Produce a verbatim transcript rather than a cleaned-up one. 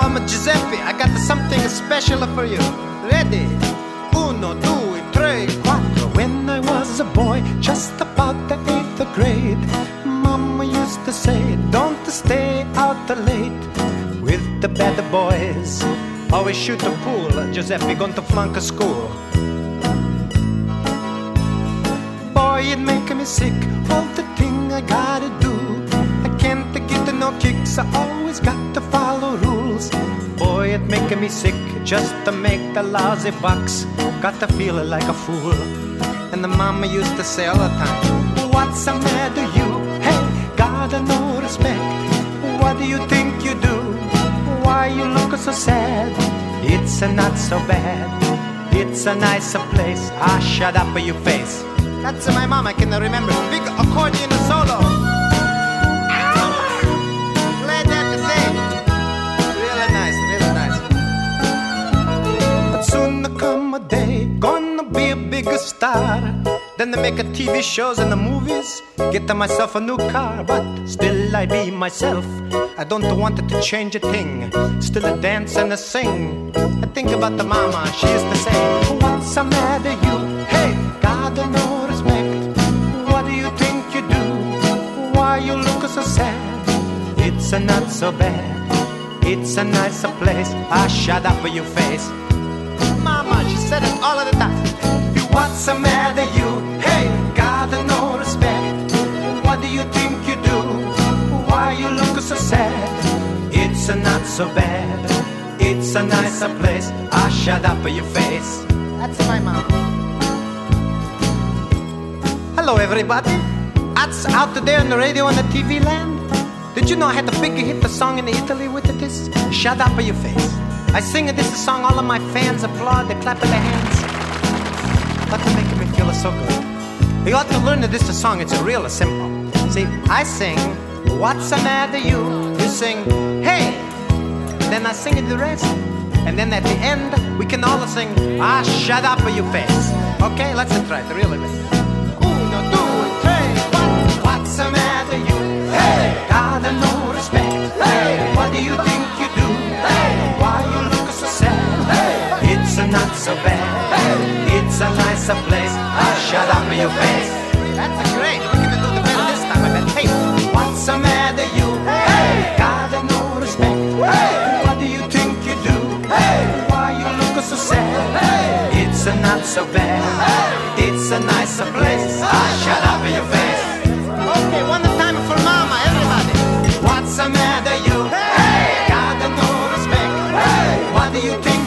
Mama Giuseppe, I got something special for you. Ready? Uno, due, tre, quattro. When I was a boy, just about the eighth grade, Mama used to say, don't stay out late with the bad boys. Always shoot the pool, Giuseppe, going to flunk a school. Boy, it make me sick, all the thing I gotta do. I can't get no kicks, I always got to follow rules. Boy, it make me sick, just to make the lousy bucks. Got to feel like a fool. And the mama used to say all the time, what's the matter you? Hey, gotta no respect. What do you think you do? Why you look so sad? It's not so bad. It's a nice place. Ah, shut up your face. That's my mom, I can remember. Big accordion solo. Play that thing. Really nice, really nice. But soon there come a day, gonna be a big star. Then they make a T V shows and the movies. Get myself a new car, but still I be myself. I don't want it to change a thing. Still a dance and a sing. I think about the mama, she used to say, what's the matter you? Hey, God no respect. What do you think you do? Why you look so sad? It's not so bad. It's a nice place. Ah, shut up your face. Mama, she said it all of the time. What's the matter you? Hey, God no respect. What do you think you do? Why you look so sad? It's not so bad. It's a nicer place. Ah, shut up your face. That's my mom. Hello everybody. That's out there on the radio and the T V land. Did you know I had a big hit the song in Italy with this? Shut up your face. I sing this song, all of my fans applaud, they clap their hands. But to make me feel so good. You ought to learn this song, it's real simple. See, I sing, what's the matter you? You sing, hey. Then I sing the rest. And then at the end, we can all sing, ah, shut up your face. Okay, let's try it, really. Uno, due, tre, quattro. What's the matter you? Hey, God no respect. Hey, what do you think you do? Hey, why you look so sad? Hey, it's not so bad. It's a nicer place. Ah, shut up your face. That's great. We're gonna do the better this time. I bet. Hey, what's the matter you? Hey, God no respect. Hey, what do you think you do? Hey, why you look so sad? Hey, it's not so bad. It's a nicer place. Ah, shut up your face. Okay, one time for mama, everybody. What's the matter you? Hey, God no respect. Hey, what do you think?